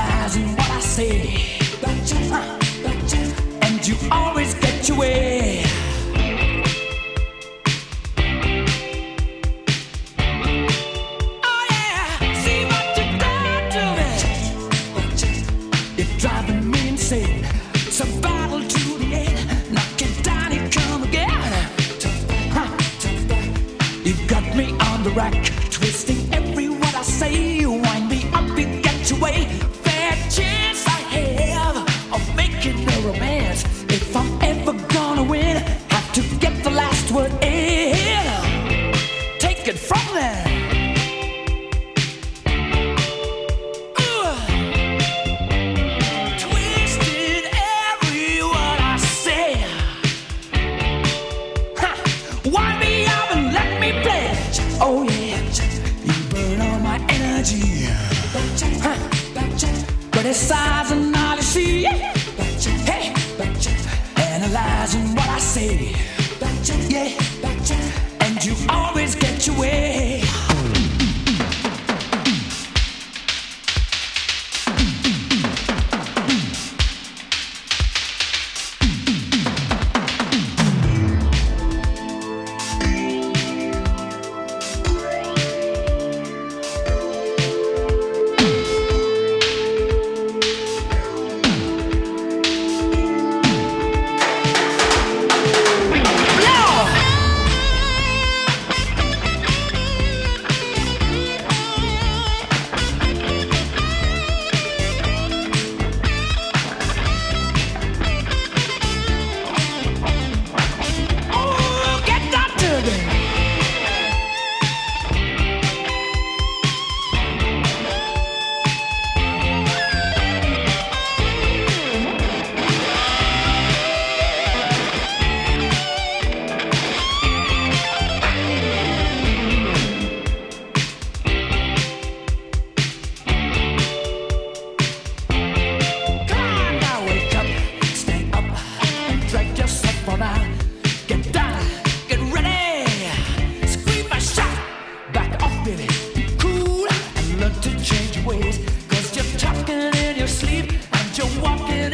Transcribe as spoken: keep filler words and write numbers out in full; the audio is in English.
analyzing what I say. Don't you, huh? Don't you? And you always get your way. Oh yeah, see what you done to me. You're driving me insane. It's a battle to the end. Knock it down, you come again. Huh? You've got me on the rack, twisting every word I say. You wind me up, you get your way. Fair chance I have of making a romance. If I'm ever gonna win, have to get the last word in. Take it from there. Ooh. Twisted every word I say. Ha. Wind me up and let me play. Oh yeah, you burn all my energy. Huh. Criticizing all you see. Hey, analyzing what I say. Yeah, and you always get your way. Ways, 'cause you're talking in your sleep and you're walking